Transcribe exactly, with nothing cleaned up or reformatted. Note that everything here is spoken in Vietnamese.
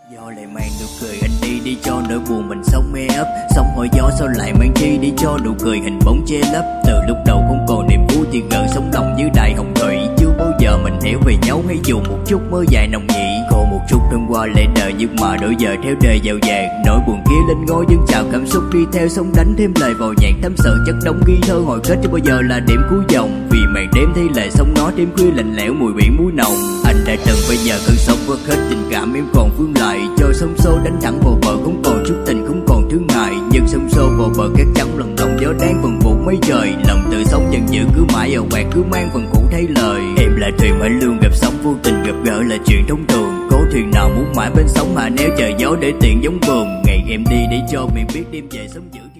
Do lại mang nụ cười anh đi đi cho nỗi buồn mình sống mê ấp. Sóng hỏi gió sao lại mang chi đi cho nụ cười hình bóng che lấp. Từ lúc đầu không còn niềm vui thì gần sống lòng như đại hồng thủy. Chưa bao giờ mình hiểu về nhau hay dù một chút mơ dài nồng nhị. Còn một chút năm qua lệ đời nhưng mà đổi giờ theo đời giàu dạt. Nỗi buồn kia lên ngôi dâng trào cảm xúc đi theo sóng đánh thêm lời vào nhạc tâm sự chất đống ghi thơ hồi kết chưa bao giờ là điểm cuối dòng. Vì màn đêm thi lệ sông nó đêm khuya lạnh lẽo mùi biển muối nồng. Anh đã từng bây giờ cơn sóng vớt hết tình cảm em còn vương lại cho sóng xô đánh thẳng vào bờ không còn chút tình không còn thứ ngại. Nhưng sóng xô vào bờ cát trắng lần lòng gió đáng phần vụ mấy trời. Lòng tự sống dần dữ cứ mãi ầu quạt cứ mang phần cũ thấy lời. Em là thuyền hải lương gặp sóng vô tình gặp gỡ là chuyện thông thường. Có thuyền nào muốn mãi bên sóng mà nếu chờ gió để tiện giống vườn. Ngày em đi để cho miền biết đêm về sống dữ.